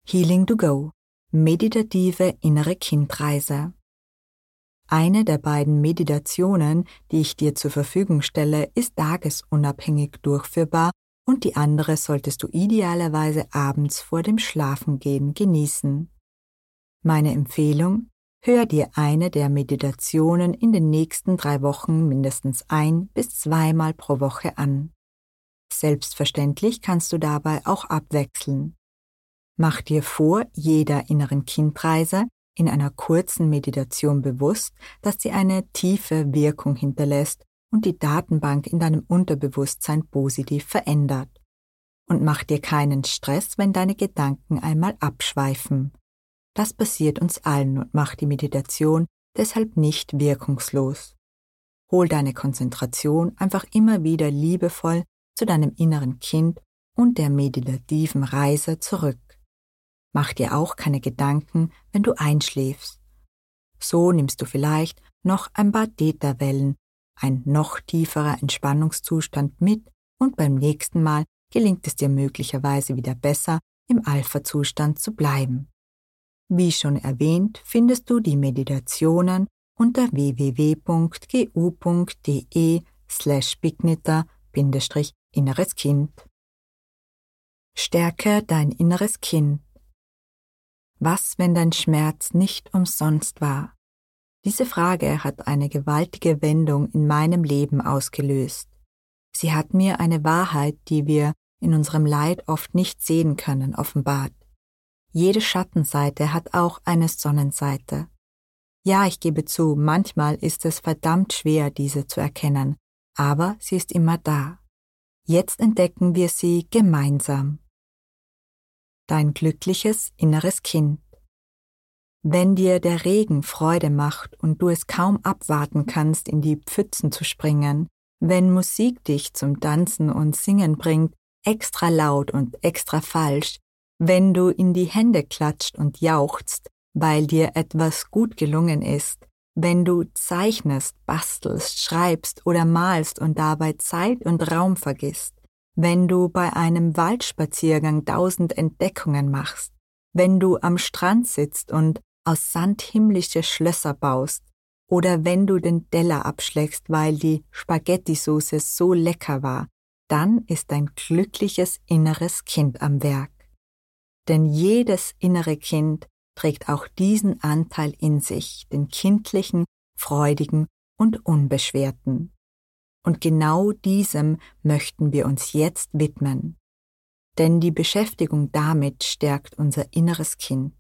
Healing to Go – meditative innere Kindreise. Eine der beiden Meditationen, die ich dir zur Verfügung stelle, ist tagesunabhängig durchführbar und die andere solltest du idealerweise abends vor dem Schlafengehen genießen. Meine Empfehlung: hör dir eine der Meditationen in den nächsten 3 Wochen mindestens 1- bis 2-mal pro Woche an. Selbstverständlich kannst du dabei auch abwechseln. Mach dir vor jeder inneren Kindreise in einer kurzen Meditation bewusst, dass sie eine tiefe Wirkung hinterlässt und die Datenbank in deinem Unterbewusstsein positiv verändert. Und mach dir keinen Stress, wenn deine Gedanken einmal abschweifen. Das passiert uns allen und macht die Meditation deshalb nicht wirkungslos. Hol deine Konzentration einfach immer wieder liebevoll zu deinem inneren Kind und der meditativen Reise zurück. Mach dir auch keine Gedanken, wenn du einschläfst. So nimmst du vielleicht noch ein paar Theta-Wellen, ein noch tieferer Entspannungszustand mit und beim nächsten Mal gelingt es dir möglicherweise wieder besser, im Alpha-Zustand zu bleiben. Wie schon erwähnt, findest du die Meditationen unter www.gu.de/bignitter-inneres Kind. Stärke dein inneres Kind. Was, wenn dein Schmerz nicht umsonst war? Diese Frage hat eine gewaltige Wendung in meinem Leben ausgelöst. Sie hat mir eine Wahrheit, die wir in unserem Leid oft nicht sehen können, offenbart. Jede Schattenseite hat auch eine Sonnenseite. Ja, ich gebe zu, manchmal ist es verdammt schwer, diese zu erkennen, aber sie ist immer da. Jetzt entdecken wir sie gemeinsam. Dein glückliches inneres Kind. Wenn dir der Regen Freude macht und du es kaum abwarten kannst, in die Pfützen zu springen, wenn Musik dich zum Tanzen und Singen bringt, extra laut und extra falsch, wenn du in die Hände klatscht und jauchzt, weil dir etwas gut gelungen ist, wenn du zeichnest, bastelst, schreibst oder malst und dabei Zeit und Raum vergisst, wenn du bei einem Waldspaziergang 1000 Entdeckungen machst, wenn du am Strand sitzt und aus Sand himmlische Schlösser baust, oder wenn du den Teller abschlägst, weil die Spaghetti-Soße so lecker war, dann ist dein glückliches inneres Kind am Werk. Denn jedes innere Kind trägt auch diesen Anteil in sich, den kindlichen, freudigen und unbeschwerten. Und genau diesem möchten wir uns jetzt widmen. Denn die Beschäftigung damit stärkt unser inneres Kind.